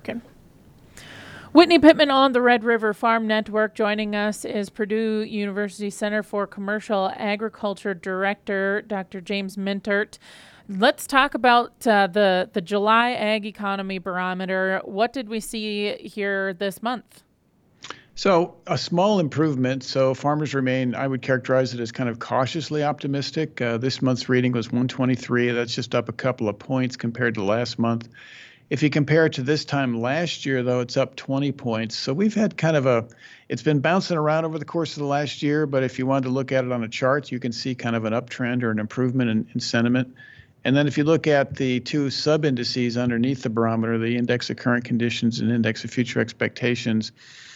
working. Whitney Pittman on the Red River Farm Network. Joining us is Purdue University Center for Commercial Agriculture Director, Dr. James Mintert. Let's talk about the July Ag Economy Barometer. What did we see here this month? So a small improvement. So farmers remain, I would characterize it as kind of cautiously optimistic. This month's reading was 123. That's just up a couple of points compared to last month. If you compare it to this time last year, though, it's up 20 points. So we've had it's been bouncing around over the course of the last year, but if you wanted to look at it on a chart, you can see kind of an uptrend or an improvement in sentiment. And then if you look at the two sub-indices underneath the barometer, the index of current conditions and index of future expectations,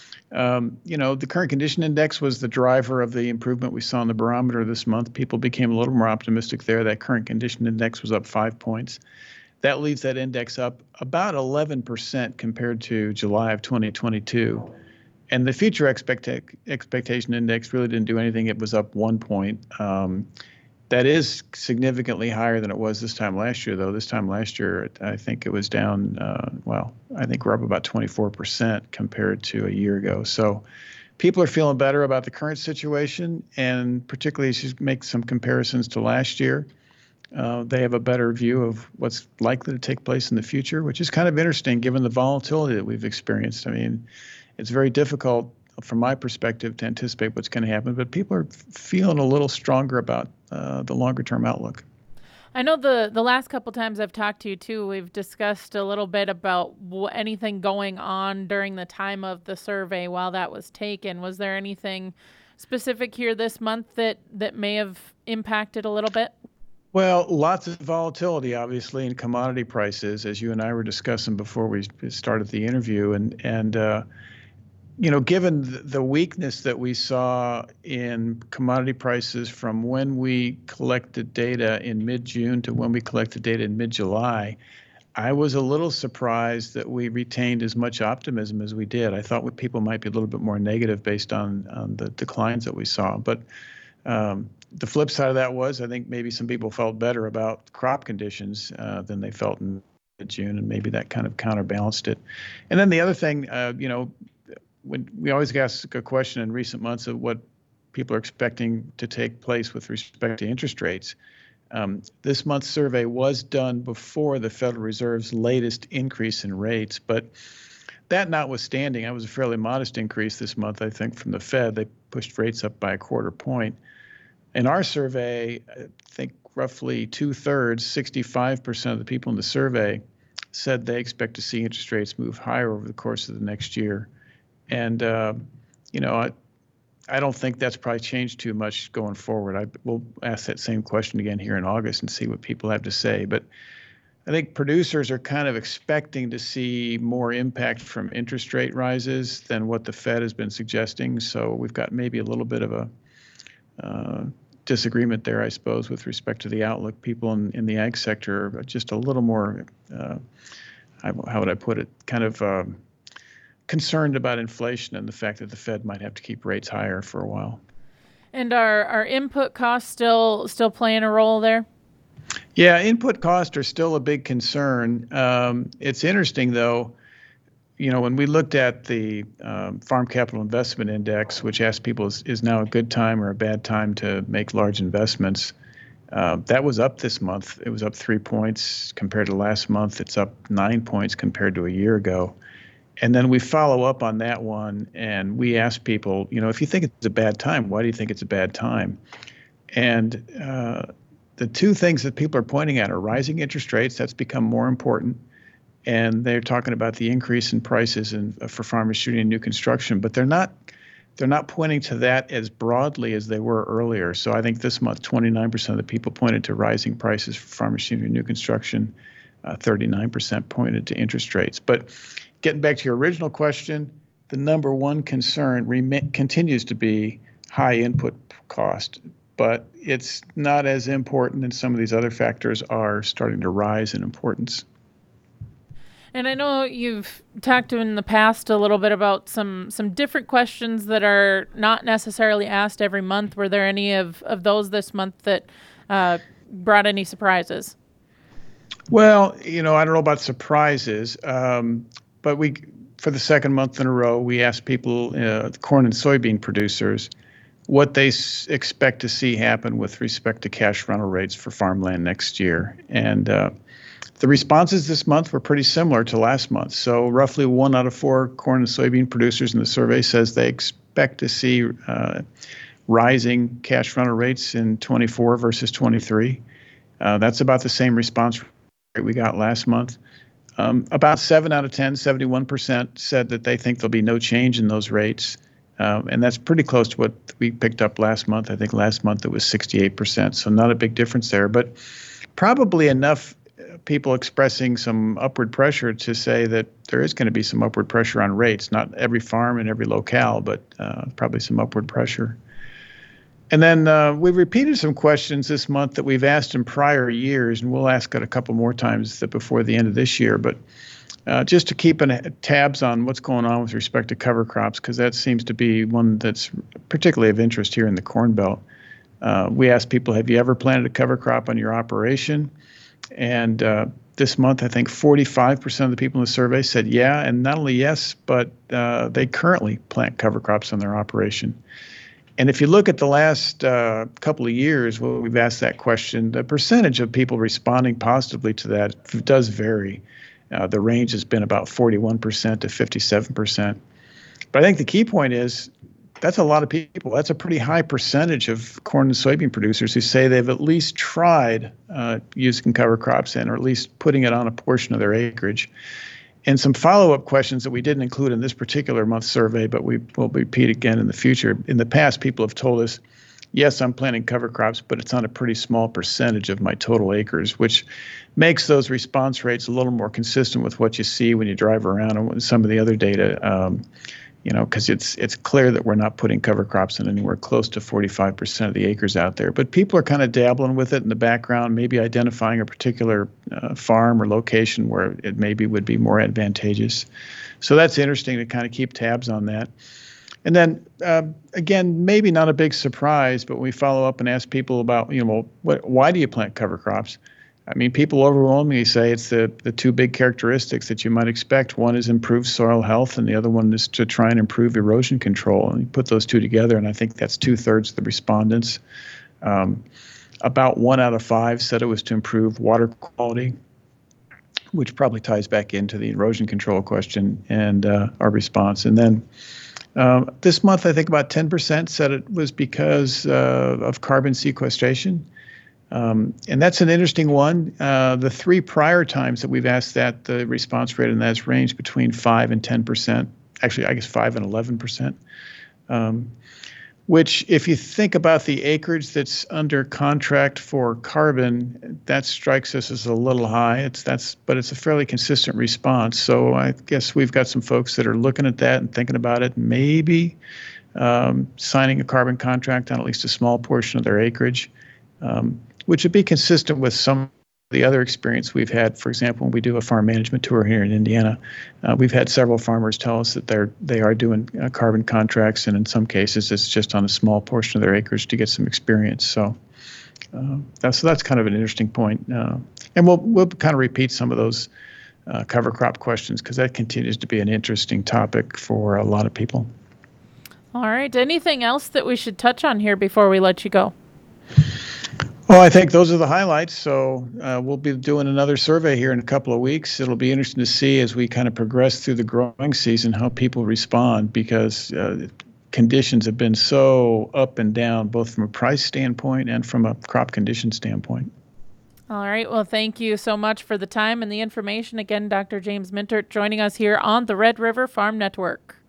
the current condition index was the driver of the improvement we saw in the barometer this month. People became a little more optimistic there. That current condition index was up 5 points. That leaves that index up about 11% compared to July of 2022. And the future expectation index really didn't do anything. It was up 1 point. That is significantly higher than it was this time last year, though. This time last year, I think it was down, I think we're up about 24% compared to a year ago. So people are feeling better about the current situation, and particularly as you make some comparisons to last year, they have a better view of what's likely to take place in the future, which is kind of interesting given the volatility that we've experienced. I mean, it's very difficult from my perspective to anticipate what's going to happen, but people are feeling a little stronger about the longer term outlook. I know the last couple times I've talked to you too, we've discussed a little bit about anything going on during the time of the survey while that was taken. Was there anything specific here this month that may have impacted a little bit? Well, lots of volatility, obviously, in commodity prices, as you and I were discussing before we started the interview. And given the weakness that we saw in commodity prices from when we collected data in mid-June to when we collected data in mid-July, I was a little surprised that we retained as much optimism as we did. I thought people might be a little bit more negative based on the declines that we saw. But the flip side of that was I think maybe some people felt better about crop conditions than they felt in June, and maybe that kind of counterbalanced it. And then the other thing, when we always ask a question in recent months of what people are expecting to take place with respect to interest rates. This month's survey was done before the Federal Reserve's latest increase in rates, but that notwithstanding, it was a fairly modest increase this month, I think, from the Fed. They pushed rates up by a quarter point. In our survey, I think roughly 2/3, 65% of the people in the survey said they expect to see interest rates move higher over the course of the next year. And, I don't think that's probably changed too much going forward. We'll ask that same question again here in August and see what people have to say. But I think producers are kind of expecting to see more impact from interest rate rises than what the Fed has been suggesting. So we've got maybe a little bit of a disagreement there, I suppose, with respect to the outlook. People in the ag sector are just a little more, how would I put it, kind of concerned about inflation and the fact that the Fed might have to keep rates higher for a while. And are input costs still playing a role there? Yeah, input costs are still a big concern. It's interesting, though, when we looked at the Farm Capital Investment Index, which asked people is now a good time or a bad time to make large investments, that was up this month. It was up 3 points compared to last month. It's up 9 points compared to a year ago. And then we follow up on that one, and we ask people, if you think it's a bad time, why do you think it's a bad time? And the two things that people are pointing at are rising interest rates. That's become more important. And they're talking about the increase in prices for farmers shooting new construction, but they're not pointing to that as broadly as they were earlier. So I think this month, 29% of the people pointed to rising prices for farmers shooting new construction, 39% pointed to interest rates. But getting back to your original question, the number one concern continues to be high input cost, but it's not as important, and some of these other factors are starting to rise in importance. And I know you've talked in the past a little bit about some different questions that are not necessarily asked every month. Were there any of those this month that brought any surprises? Well, I don't know about surprises. but for the second month in a row, we asked people, corn and soybean producers, what they expect to see happen with respect to cash rental rates for farmland next year. And the responses this month were pretty similar to last month. So roughly 1 out of 4 corn and soybean producers in the survey says they expect to see rising cash rental rates in 24 versus 23. That's about the same response rate we got last month. About 7 out of 10, 71%, said that they think there'll be no change in those rates. And that's pretty close to what we picked up last month. I think last month it was 68%, so not a big difference there, but probably enough people expressing some upward pressure to say that there is going to be some upward pressure on rates. Not every farm and every locale, but probably some upward pressure. And then we've repeated some questions this month that we've asked in prior years, and we'll ask it a couple more times before the end of this year. But just to keep tabs on what's going on with respect to cover crops, because that seems to be one that's particularly of interest here in the Corn Belt. We asked people, have you ever planted a cover crop on your operation? And this month, I think 45% of the people in the survey said yeah, and not only yes, but they currently plant cover crops on their operation. And if you look at the last couple of years, when we've asked that question, the percentage of people responding positively to that does vary. The range has been about 41% to 57%. But I think the key point is that's a lot of people. That's a pretty high percentage of corn and soybean producers who say they've at least tried using cover crops or at least putting it on a portion of their acreage. And some follow-up questions that we didn't include in this particular month's survey, but we will repeat again in the future. In the past, people have told us, yes, I'm planting cover crops, but it's on a pretty small percentage of my total acres, which makes those response rates a little more consistent with what you see when you drive around and with some of the other data, because it's clear that we're not putting cover crops in anywhere close to 45% of the acres out there. But people are kind of dabbling with it in the background, maybe identifying a particular farm or location where it maybe would be more advantageous. So that's interesting to kind of keep tabs on that. And then, again, maybe not a big surprise, but we follow up and ask people about, why do you plant cover crops? I mean, people overwhelmingly say it's the two big characteristics that you might expect. One is improved soil health, and the other one is to try and improve erosion control. And you put those two together, and I think that's 2/3 of the respondents. About 1 out of 5 said it was to improve water quality, which probably ties back into the erosion control question and our response. And then this month, I think about 10% said it was because of carbon sequestration. And that's an interesting one. The 3 prior times that we've asked that, the response rate in that has ranged between 5 and 10%. Actually, I guess 5 and 11%. Which, if you think about the acreage that's under contract for carbon, that strikes us as a little high. But it's a fairly consistent response. So I guess we've got some folks that are looking at that and thinking about it, maybe signing a carbon contract on at least a small portion of their acreage. Which would be consistent with some of the other experience we've had. For example, when we do a farm management tour here in Indiana, we've had several farmers tell us that they are doing carbon contracts, and in some cases it's just on a small portion of their acreage to get some experience. So that's kind of an interesting point. And we'll kind of repeat some of those cover crop questions because that continues to be an interesting topic for a lot of people. All right. Anything else that we should touch on here before we let you go? Well, I think those are the highlights. So we'll be doing another survey here in a couple of weeks. It'll be interesting to see as we kind of progress through the growing season how people respond because conditions have been so up and down, both from a price standpoint and from a crop condition standpoint. All right. Well, thank you so much for the time and the information. Again, Dr. James Mintert joining us here on the Red River Farm Network.